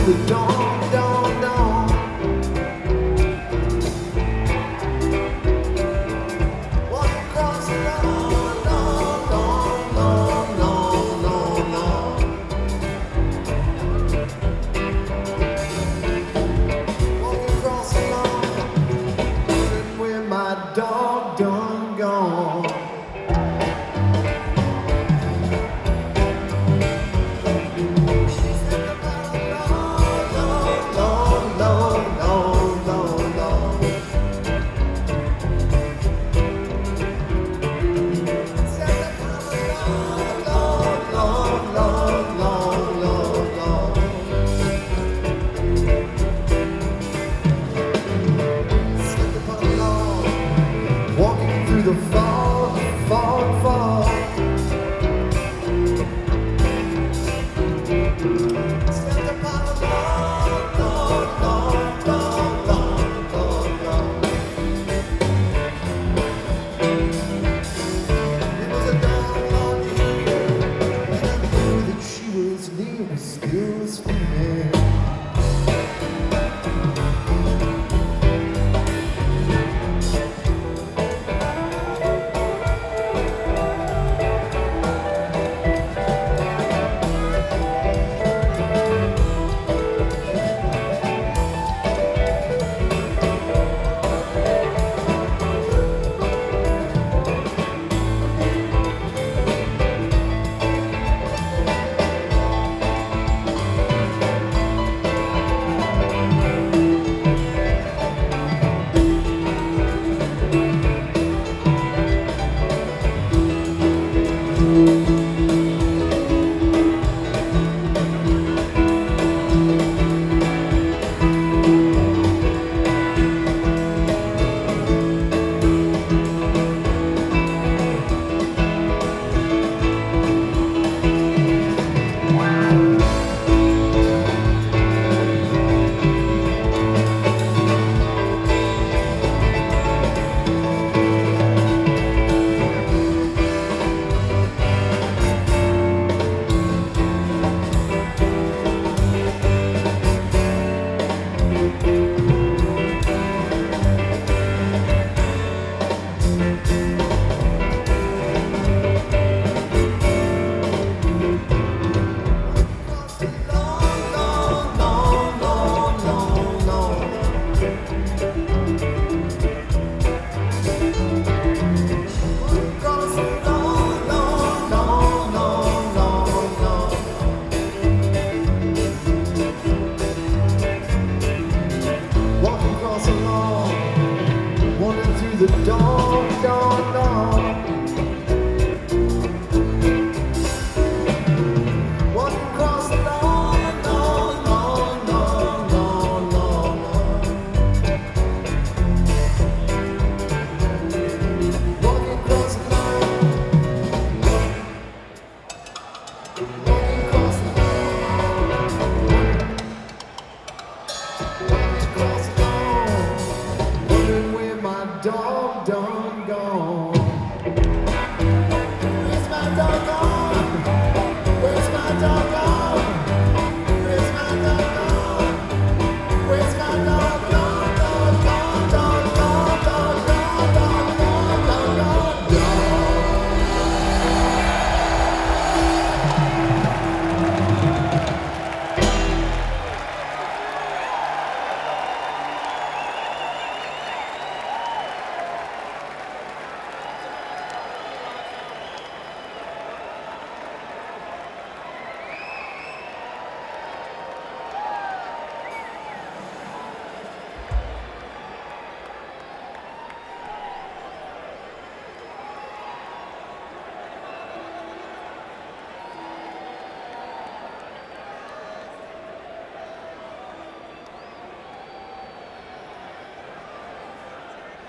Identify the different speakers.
Speaker 1: the dawn, dawn, dawn. Walk across the lawn, lawn, lawn, lawn, lawn, lawn. Walk across the lawn, wondering where my dog done gone. Walking through the fog, fog, fog. Stepped upon the lawn, lawn, lawn, lawn, lawn, lawn, lawn. It was a dark, long year, and I knew that she was near, still was feeling.